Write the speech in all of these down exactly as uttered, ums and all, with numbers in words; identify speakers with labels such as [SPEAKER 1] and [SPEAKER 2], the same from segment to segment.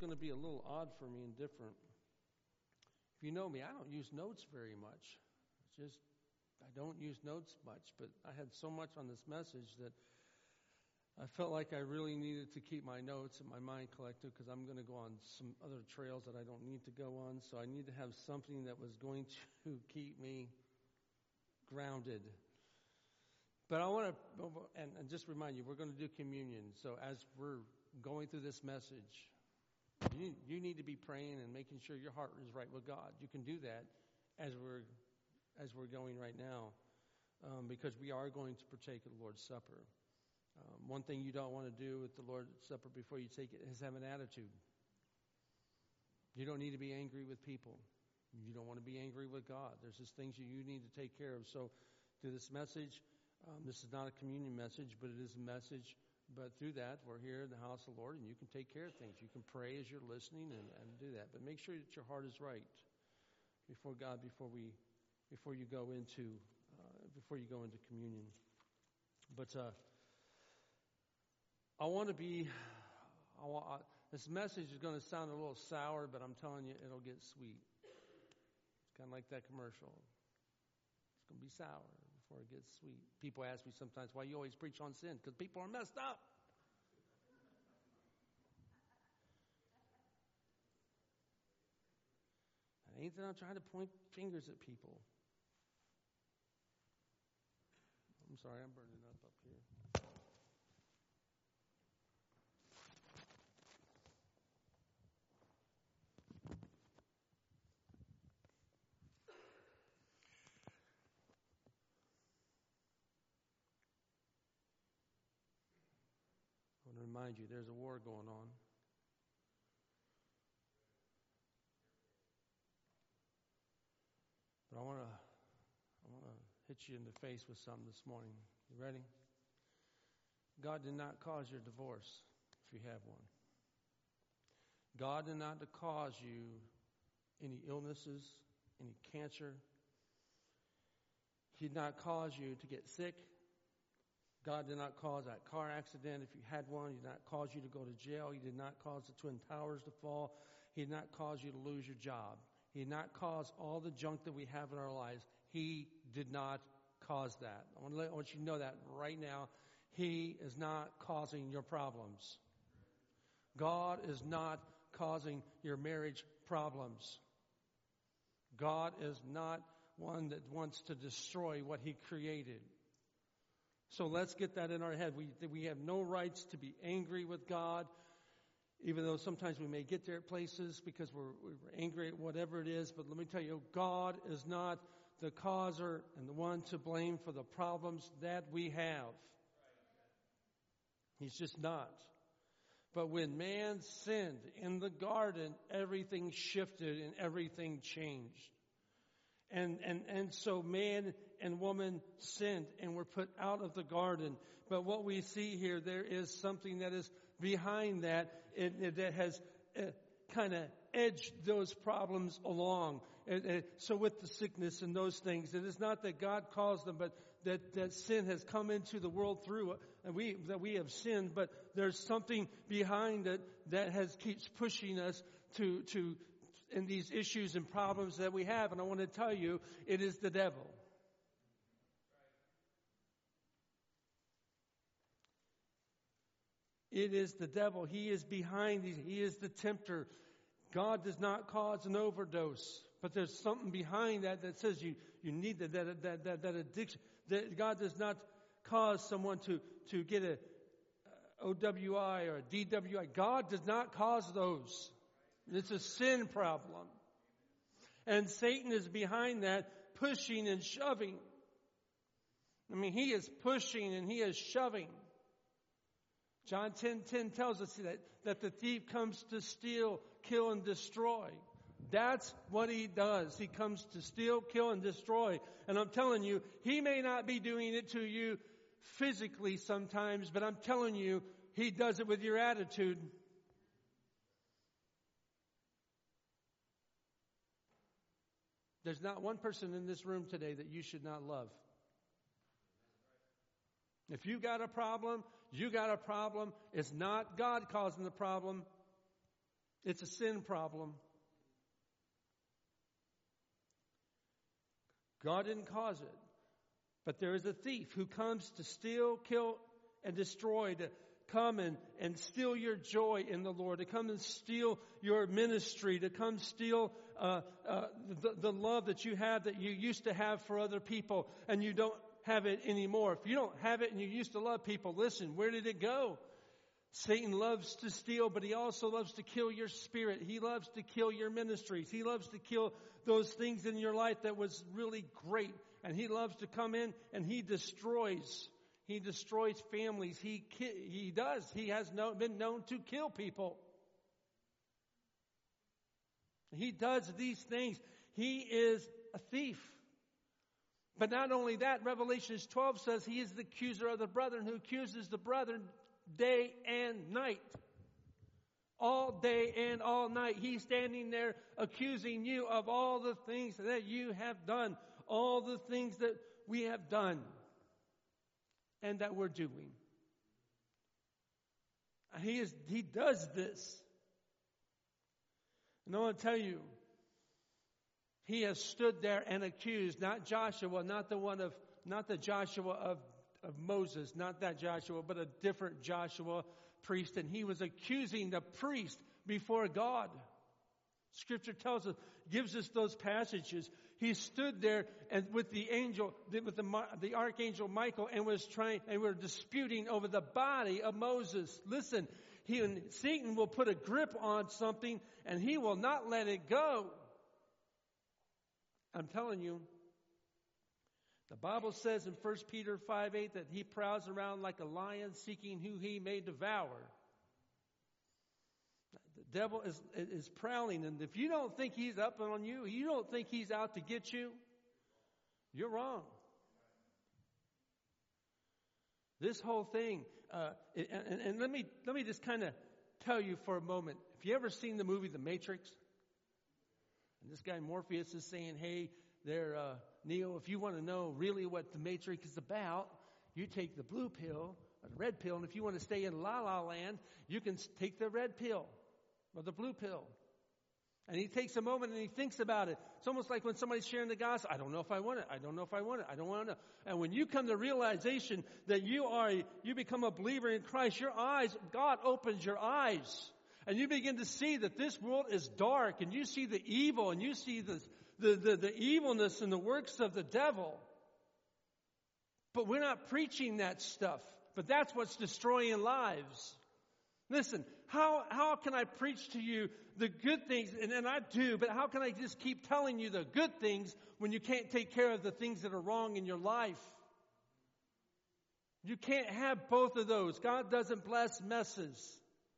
[SPEAKER 1] going to be a little odd for me and different. If you know me, I don't use notes very much. It's just, I don't use notes much, but I had so much on this message that I felt like I really needed to keep my notes and my mind collected because I'm going to go on some other trails that I don't need to go on. So I need to have something that was going to keep me grounded. But I want to, and, and just remind you, we're going to do communion. So as we're going through this message, you, you need to be praying and making sure your heart is right with God. You can do that as we're as we're going right now, um, because we are going to partake of the Lord's Supper. Um, one thing you don't want to do with the Lord's Supper before you take it is have an attitude. You don't need to be angry with people. You don't want to be angry with God. There's just things you, you need to take care of. So through this message, um, this is not a communion message, but it is a message. But through that, we're here in the house of the Lord, and you can take care of things. You can pray as you're listening and, and do that. But make sure that your heart is right before God, before we, before you go into, uh, before you go into communion. But uh, I want to be. I want, I, this message is going to sound a little sour, but I'm telling you, it'll get sweet. It's kind of like that commercial. It's going to be sour before it gets sweet. People ask me sometimes, why you always preach on sin? Because people are messed up. I ain't that I'm trying to point fingers at people. I'm sorry, I'm burning up up here. I want to remind you, there's a war going on. But I want to, I want to hit you in the face with something this morning. You ready? God did not cause your divorce, if you have one. God did not cause you any illnesses, any cancer. He did not cause you to get sick. God did not cause that car accident if you had one. He did not cause you to go to jail. He did not cause the Twin Towers to fall. He did not cause you to lose your job. He did not cause all the junk that we have in our lives. He did not cause that. I want, to let, I want you to know that right now. He is not causing your problems. God is not causing your marriage problems. God is not one that wants to destroy what He created. So let's get that in our head. We we have no rights to be angry with God, even though sometimes we may get there at places because we're, we're angry at whatever it is. But let me tell you, God is not the causer and the one to blame for the problems that we have. He's just not. But when man sinned in the garden, everything shifted and everything changed. And, and, and so man and woman sinned and were put out of the garden. But what we see here, there is something that is behind that, it, it, that has uh, kind of edged those problems along. And, and so with the sickness and those things, it is not that God caused them, but that, that sin has come into the world through, and we, that we have sinned, but there's something behind it that has keeps pushing us to, to, in these issues and problems that we have. And I want to tell you, it is the devil. It is the devil. He is behind these. He is the tempter. God does not cause an overdose, but there's something behind that that says you, you need that, that, that, that, that addiction. That God does not cause someone to, to get a O W I or a D W I. God does not cause those. It's a sin problem. And Satan is behind that, pushing and shoving. I mean, he is pushing and he is shoving. John ten ten tells us that, that the thief comes to steal, kill, and destroy. That's what he does. He comes to steal, kill, and destroy. And I'm telling you, he may not be doing it to you physically sometimes, but I'm telling you, he does it with your attitude. There's not one person in this room today that you should not love. If you got a problem, you got a problem. It's not God causing the problem. It's a sin problem. God didn't cause it. But there is a thief who comes to steal, kill, and destroy, to come and, and steal your joy in the Lord, to come and steal your ministry, to come steal uh, uh, the, the love that you have that you used to have for other people, and you don't have it anymore. If you don't have it and you used to love people, listen, where did it go? Satan loves to steal, but he also loves to kill your spirit. He loves to kill your ministries. He loves to kill those things in your life that was really great. And he loves to come in and he destroys. He destroys families. He he does. He has no, been known to kill people. He does these things. He is a thief. But not only that, Revelation twelve says he is the accuser of the brethren who accuses the brethren day and night. All day and all night. He's standing there accusing you of all the things that you have done. All the things that we have done and that we're doing. He is, he does this. And I want to tell you, he has stood there and accused, not Joshua, not the one of, not the Joshua of, of Moses, not that Joshua, but a different Joshua priest. And he was accusing the priest before God. Scripture tells us, gives us those passages. He stood there and with the angel, with the, the archangel Michael, and was trying, and were disputing over the body of Moses. Listen, he, Satan will put a grip on something, and he will not let it go. I'm telling you, the Bible says in First Peter five eight that he prowls around like a lion seeking who he may devour. The devil is, is prowling, and if you don't think he's up on you, you don't think he's out to get you, you're wrong. This whole thing, uh, and, and let me let me just kind of tell you for a moment. Have you ever seen the movie The Matrix? And this guy Morpheus is saying, hey, there, uh, Neo, if you want to know really what The Matrix is about, you take the blue pill or the red pill, and if you want to stay in La La Land, you can take the red pill or the blue pill. And he takes a moment and he thinks about it. It's almost like when somebody's sharing the gospel. I don't know if I want it. I don't know if I want it. I don't want to know. And when you come to realization that you are, you become a believer in Christ, your eyes, God opens your eyes. And you begin to see that this world is dark, and you see the evil, and you see the, the, the, the evilness and the works of the devil. But we're not preaching that stuff. But that's what's destroying lives. Listen, how, how can I preach to you the good things? And, and I do, but how can I just keep telling you the good things when you can't take care of the things that are wrong in your life? You can't have both of those. God doesn't bless messes.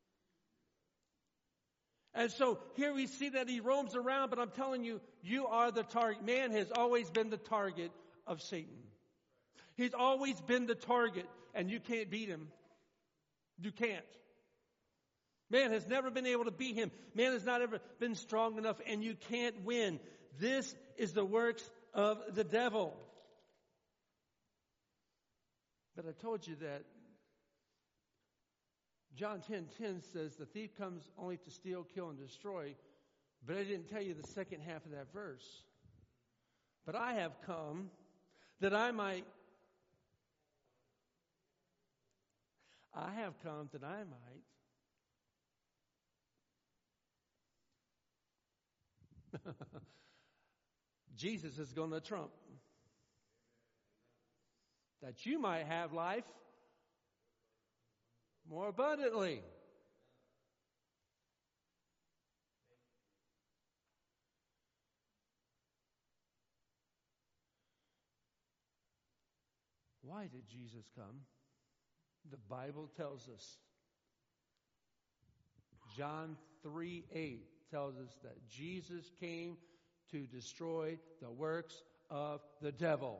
[SPEAKER 1] And so here we see that he roams around, but I'm telling you, you are the target. Man has always been the target of Satan. He's always been the target, and you can't beat him. You can't. Man has never been able to beat him. Man has not ever been strong enough, and you can't win. This is the works of the devil. But I told you that John ten ten says the thief comes only to steal, kill, and destroy. But I didn't tell you the second half of that verse. But I have come that I might, I have come that I might. Jesus is going to trump. That you might have life more abundantly. Why did Jesus come? The Bible tells us. John three eight tells us that Jesus came to destroy the works of the devil.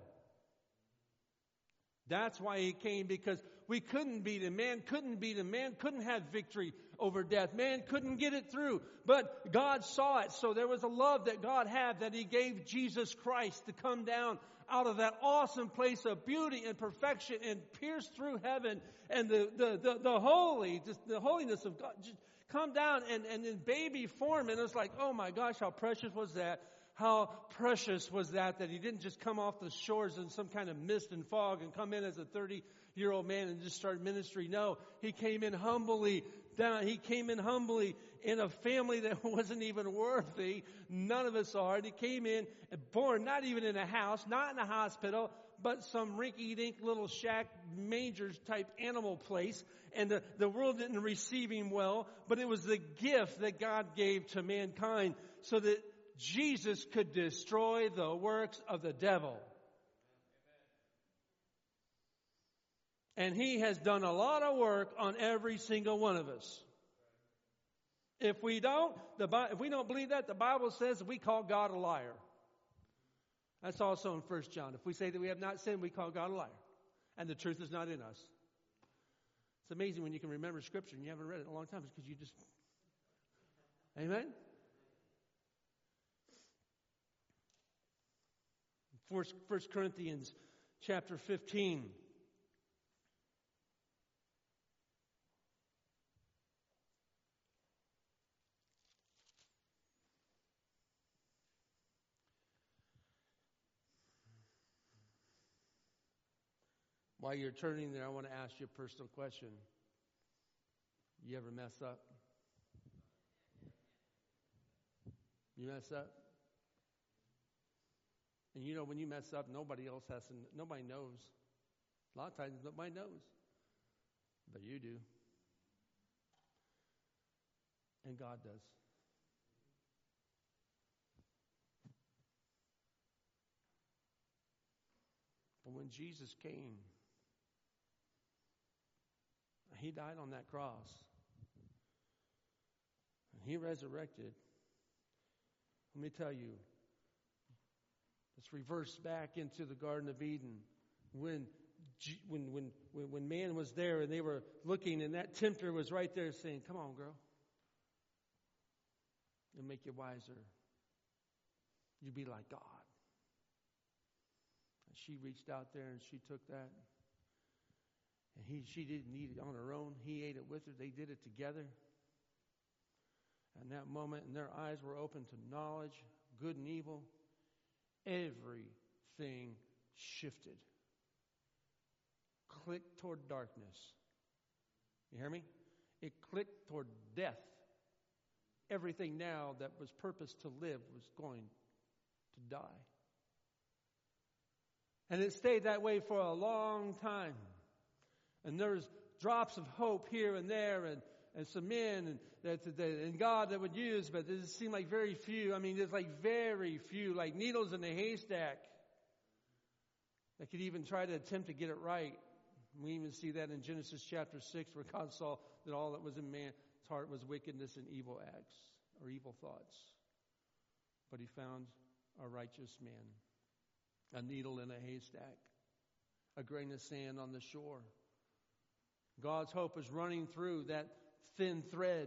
[SPEAKER 1] That's why he came, because we couldn't beat him. Man couldn't beat him. Man couldn't have victory over death. Man couldn't get it through. But God saw it. So there was a love that God had, that he gave Jesus Christ to come down out of that awesome place of beauty and perfection and pierce through heaven, and the, the, the, the holy, just the holiness of God just come down and, and in baby form. And it's like, oh my gosh, how precious was that? How precious was that, that he didn't just come off the shores in some kind of mist and fog and come in as a thirty-year-old man and just start ministry. No, he came in humbly down. He came in humbly in a family that wasn't even worthy. None of us are. And he came in born not even in a house, not in a hospital, but some rinky-dink little shack, manger type animal place. And the, the world didn't receive him well, but it was the gift that God gave to mankind so that Jesus could destroy the works of the devil. And he has done a lot of work on every single one of us. If we don't, the, if we don't believe that, the Bible says we call God a liar. That's also in First John. If we say that we have not sinned, we call God a liar. And the truth is not in us. It's amazing when you can remember Scripture and you haven't read it in a long time. It's because you just... Amen? First Corinthians chapter fifteen. While you're turning there, I want to ask you a personal question. You ever mess up? You mess up? And you know, when you mess up, nobody else has to, nobody knows. A lot of times, nobody knows. But you do. And God does. But when Jesus came, he died on that cross. And he resurrected. Let me tell you, let's reverse back into the Garden of Eden. When, when, when, when man was there and they were looking and that tempter was right there saying, come on, girl. It'll make you wiser. You'll be like God. And she reached out there and she took that. And he, she didn't eat it on her own. He ate it with her. They did it together. And that moment, and their eyes were open to knowledge, good and evil. Everything shifted. Clicked toward darkness. You hear me? It clicked toward death. Everything now that was purposed to live was going to die. And it stayed that way for a long time. And there's drops of hope here and there, and, and some men and, that, that, and God that would use, but it seemed like very few. I mean, there's like very few, like needles in a haystack, that could even try to attempt to get it right. We even see that in Genesis chapter six, where God saw that all that was in man's heart was wickedness and evil acts, or evil thoughts. But he found a righteous man, a needle in a haystack, a grain of sand on the shore. God's hope is running through that thin thread.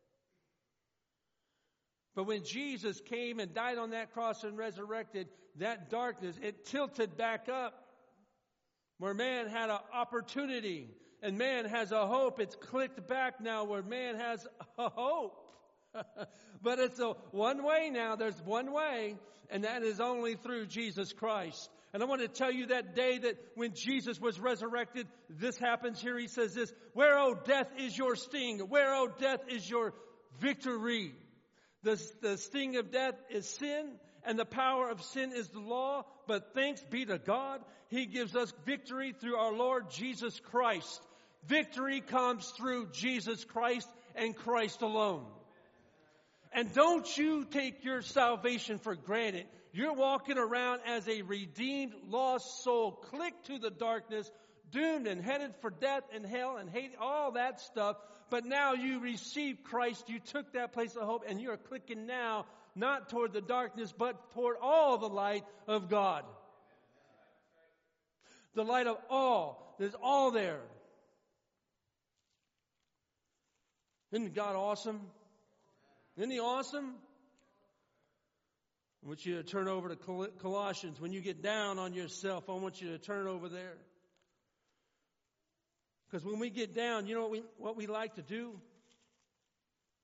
[SPEAKER 1] But when Jesus came and died on that cross and resurrected, that darkness, it tilted back up. Where man had an opportunity and man has a hope, it's clicked back now where man has a hope. But it's a one way now. There's one way, and that is only through Jesus Christ. And I want to tell you that day that when Jesus was resurrected, this happens here. He says this, where, O death, is your sting? Where, O death, is your victory? The, the sting of death is sin, and the power of sin is the law. But thanks be to God, He gives us victory through our Lord Jesus Christ. Victory comes through Jesus Christ and Christ alone. And don't you take your salvation for granted. You're walking around as a redeemed, lost soul, clicked to the darkness, doomed and headed for death and hell and hate, all that stuff. But now you receive Christ. You took that place of hope, and you're clicking now, not toward the darkness, but toward all the light of God. The light of all. There's all there. Isn't God awesome? Isn't He awesome? I want you to turn over to Colossians. When you get down on yourself, I want you to turn over there. Because when we get down, you know what we, what we like to do?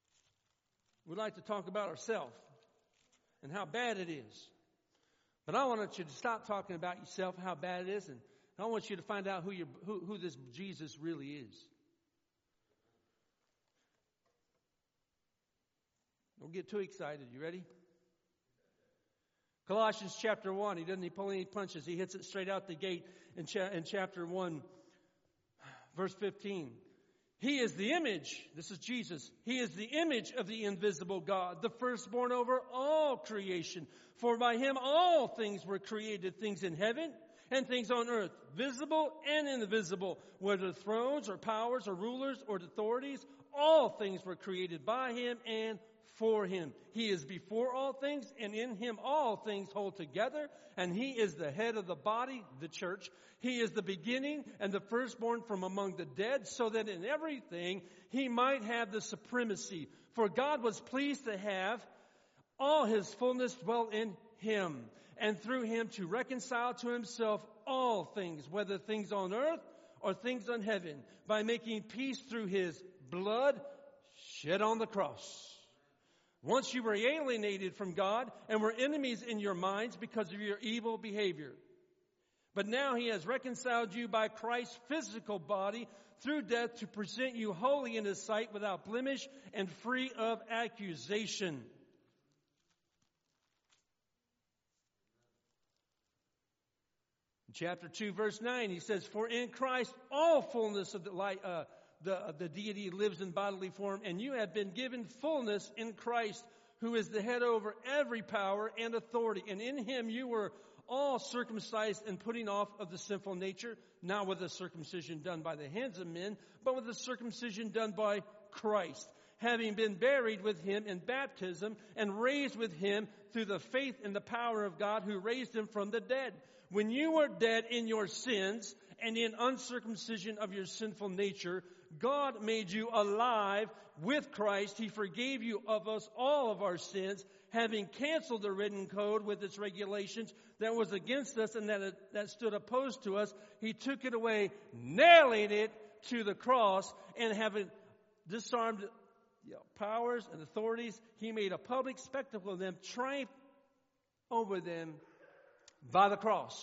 [SPEAKER 1] we like to talk about ourselves and how bad it is. But I want you to stop talking about yourself, how bad it is, and I want you to find out who, you, who, who this Jesus really is. Don't get too excited. You ready? Colossians chapter one. He doesn't pull any punches. He hits it straight out the gate in, cha- in chapter one, verse fifteen. He is the image. This is Jesus. He is the image of the invisible God, the firstborn over all creation. For by him all things were created, things in heaven and things on earth, visible and invisible, whether thrones or powers or rulers or authorities. All things were created by him and for him. He is before all things, and in him all things hold together. And he is the head of the body, the church. He is the beginning and the firstborn from among the dead, so that in everything he might have the supremacy. For God was pleased to have all his fullness dwell in him, and through him to reconcile to himself all things, whether things on earth or things on heaven, by making peace through his blood shed on the cross. Once you were alienated from God and were enemies in your minds because of your evil behavior. But now he has reconciled you by Christ's physical body through death to present you holy in his sight, without blemish and free of accusation. In chapter two, verse nine, he says, for in Christ all fullness of the light, uh, The, the deity lives in bodily form, and you have been given fullness in Christ, who is the head over every power and authority. And in him you were all circumcised and putting off of the sinful nature, not with the circumcision done by the hands of men, but with the circumcision done by Christ, having been buried with him in baptism and raised with him through the faith in the power of God who raised him from the dead. When you were dead in your sins and in uncircumcision of your sinful nature, God made you alive with Christ. He forgave you of us all of our sins, having canceled the written code with its regulations that was against us and that, that stood opposed to us. He took it away, nailing it to the cross, and having disarmed you know, powers and authorities, he made a public spectacle of them, triumphed over them by the cross.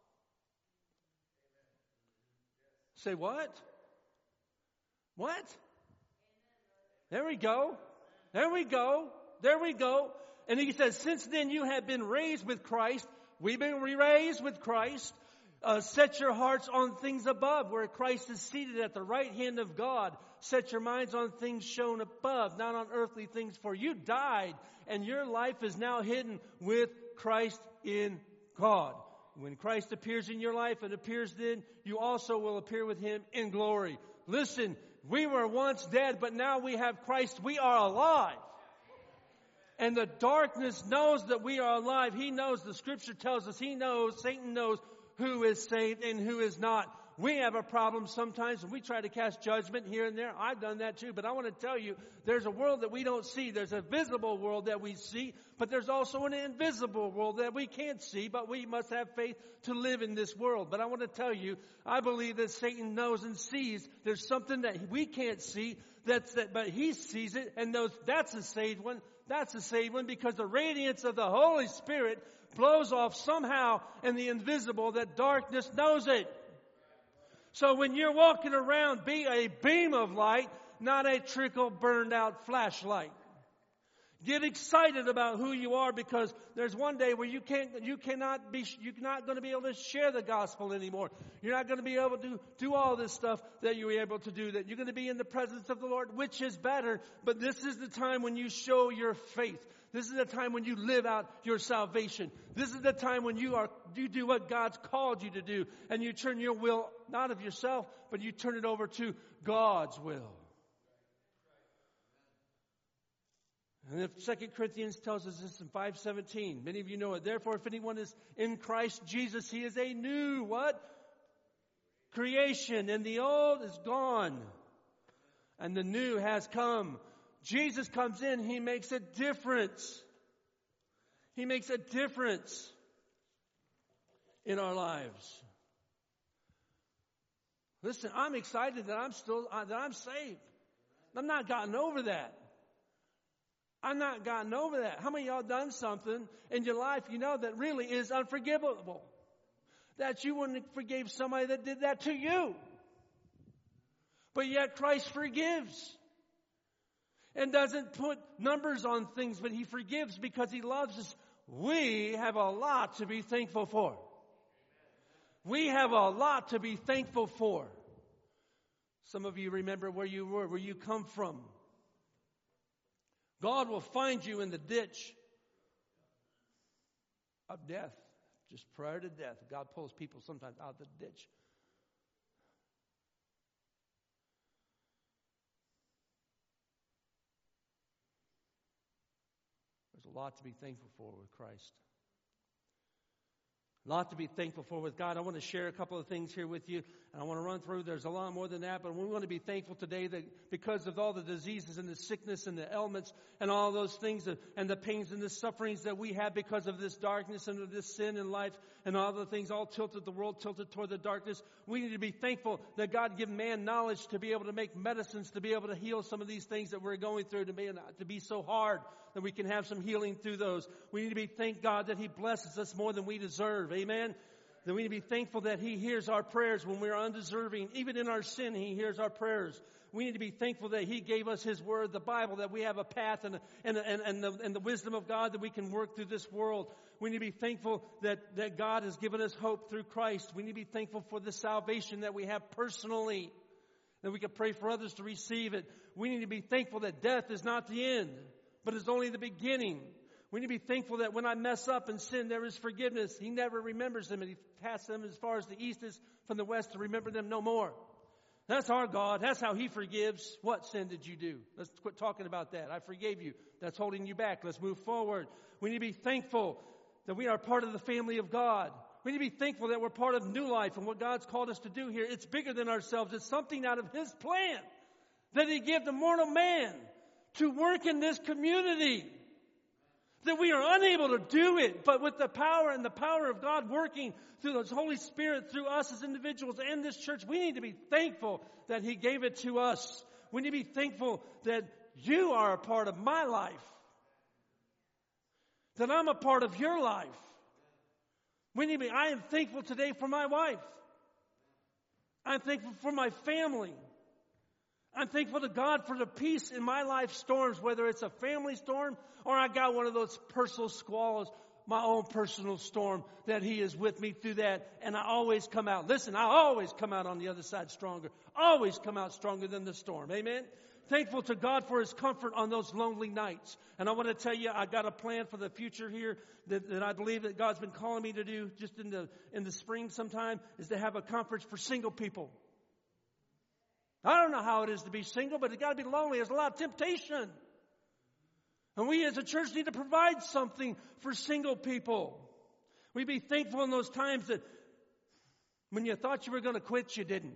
[SPEAKER 1] Say what? What? There we go. There we go. There we go. And he says, since then you have been raised with Christ. We've been raised with Christ. Uh, set your hearts on things above, where Christ is seated at the right hand of God. Set your minds on things shown above, not on earthly things. For you died, and your life is now hidden with Christ in God. When Christ appears in your life and appears then, you also will appear with him in glory. Listen, we were once dead, but now we have Christ. We are alive. And the darkness knows that we are alive. He knows, the scripture tells us, he knows, Satan knows who is saved and who is not. We have a problem sometimes when we try to cast judgment here and there. I've done that too, but I want to tell you, there's a world that we don't see. There's a visible world that we see, but there's also an invisible world that we can't see, but we must have faith to live in this world. But I want to tell you, I believe that Satan knows and sees there's something that we can't see, that's that, but he sees it and knows that's a saved one. That's a saved one, because the radiance of the Holy Spirit blows off somehow in the invisible that darkness knows it. So when you're walking around, be a beam of light, not a trickle burned out flashlight. Get excited about who you are, because there's one day where you can't, you cannot be, you're not going to be able to share the gospel anymore. You're not going to be able to do all this stuff that you were able to do. That you're going to be in the presence of the Lord, which is better. But this is the time when you show your faith. This is the time when you live out your salvation. This is the time when you are you do what God's called you to do, and you turn your will not of yourself, but you turn it over to God's will. And if Second Corinthians tells us this in five seventeen, many of you know it. Therefore, if anyone is in Christ Jesus, he is a new what? Creation. And the old is gone, and the new has come. Jesus comes in, he makes a difference. He makes a difference in our lives. Listen, I'm excited that I'm still that I'm saved. I've not gotten over that. I've not gotten over that. How many of y'all done something in your life you know that really is unforgivable? That you wouldn't forgive somebody that did that to you. But yet Christ forgives. And doesn't put numbers on things, but He forgives because He loves us. We have a lot to be thankful for. We have a lot to be thankful for. Some of you remember where you were, where you come from. God will find you in the ditch of death, just prior to death. God pulls people sometimes out of the ditch. There's a lot to be thankful for with Christ. A lot to be thankful for with God. I want to share a couple of things here with you. And I want to run through. There's a lot more than that. But we want to be thankful today that because of all the diseases and the sickness and the ailments and all those things and the pains and the sufferings that we have because of this darkness and of this sin in life and all the things all tilted, the world tilted toward the darkness. We need to be thankful that God give man knowledge to be able to make medicines, to be able to heal some of these things that we're going through, to be, to be so hard that we can have some healing through those. We need to be thank God that He blesses us more than we deserve. Amen. That we need to be thankful that He hears our prayers when we are undeserving. Even in our sin, He hears our prayers. We need to be thankful that He gave us His Word, the Bible, that we have a path and, and, and, and, the, and the wisdom of God that we can work through this world. We need to be thankful that, that God has given us hope through Christ. We need to be thankful for the salvation that we have personally, that we can pray for others to receive it. We need to be thankful that death is not the end, but it's only the beginning. We need to be thankful that when I mess up and sin, there is forgiveness. He never remembers them, and He casts them as far as the east is from the west to remember them no more. That's our God. That's how He forgives. What sin did you do? Let's quit talking about that. I forgave you. That's holding you back. Let's move forward. We need to be thankful that we are part of the family of God. We need to be thankful that we're part of new life and what God's called us to do here. It's bigger than ourselves. It's something out of His plan that He gave the mortal man to work in this community. That we are unable to do it, but with the power and the power of God working through His Holy Spirit, through us as individuals and this church, we need to be thankful that He gave it to us. We need to be thankful that you are a part of my life. That I'm a part of your life. We need to be, I am thankful today for my wife. I'm thankful for my family. I'm thankful to God for the peace in my life storms, whether it's a family storm or I got one of those personal squalls, my own personal storm, that He is with me through that. And I always come out. Listen, I always come out on the other side stronger. Always come out stronger than the storm. Amen? Thankful to God for His comfort on those lonely nights. And I want to tell you, I got a plan for the future here that, that I believe that God's been calling me to do just in the, in the spring sometime, is to have a conference for single people. I don't know how it is to be single, but it's got to be lonely. There's a lot of temptation. And we as a church need to provide something for single people. We be thankful in those times that when you thought you were going to quit, you didn't.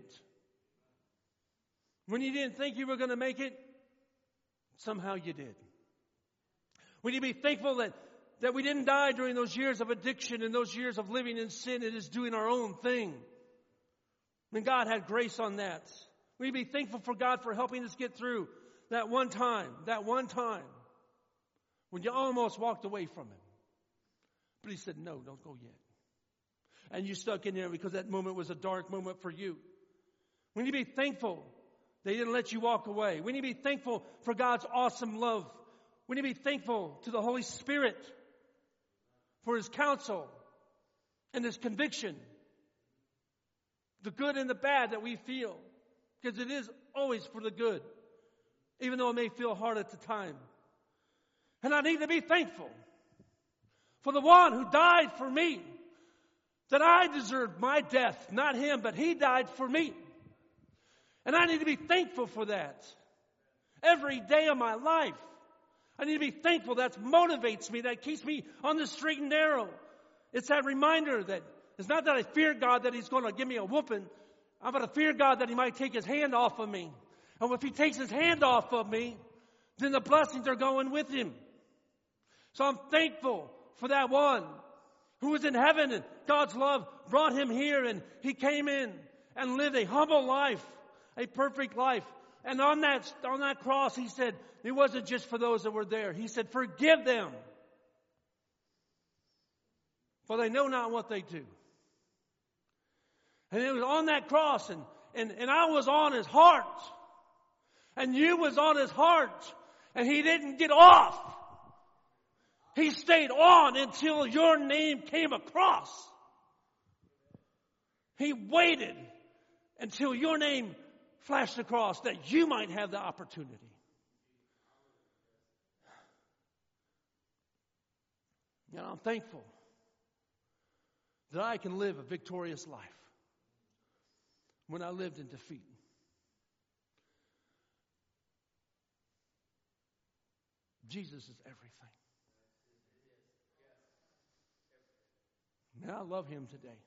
[SPEAKER 1] When you didn't think you were going to make it, somehow you did. We need to be thankful that, that we didn't die during those years of addiction and those years of living in sin and just doing our own thing. And God had grace on that. We need to be thankful for God for helping us get through that one time, that one time when you almost walked away from Him. But He said, no, don't go yet. And you stuck in there because that moment was a dark moment for you. We need to be thankful they didn't let you walk away. We need to be thankful for God's awesome love. We need to be thankful to the Holy Spirit for His counsel and His conviction. The good and the bad that we feel. Because it is always for the good. Even though it may feel hard at the time. And I need to be thankful for the one who died for me. That I deserved my death. Not Him, but He died for me. And I need to be thankful for that. Every day of my life. I need to be thankful. That motivates me. That keeps me on the straight and narrow. It's that reminder that it's not that I fear God that He's going to give me a whooping. I'm going to fear God that He might take His hand off of me. And if He takes His hand off of me, then the blessings are going with Him. So I'm thankful for that one who was in heaven and God's love brought Him here and He came in and lived a humble life, a perfect life, And on that, on that cross, he said, it wasn't just for those that were there. He said, forgive them, for they know not what they do. And it was on that cross, and, and, and I was on his heart. And you was on his heart. And he didn't get off. He stayed on until your name came across. He waited until your name flashed across that you might have the opportunity. And I'm thankful that I can live a victorious life when I lived in defeat. Jesus is everything. And I love him today.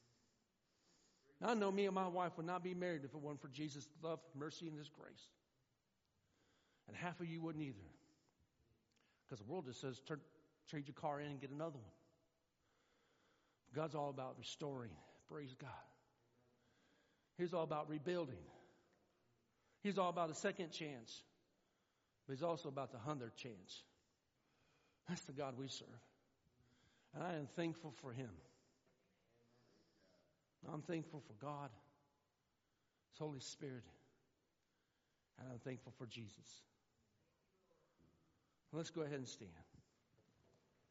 [SPEAKER 1] I know me and my wife would not be married if it weren't for Jesus' love, mercy, and his grace. And half of you wouldn't either. Because the world just says, turn, trade your car in and get another one. God's all about restoring. Praise God. He's all about rebuilding. He's all about a second chance. But he's also about the hundredth chance. That's the God we serve. And I am thankful for him. I'm thankful for God, his Holy Spirit, and I'm thankful for Jesus. Let's go ahead and stand.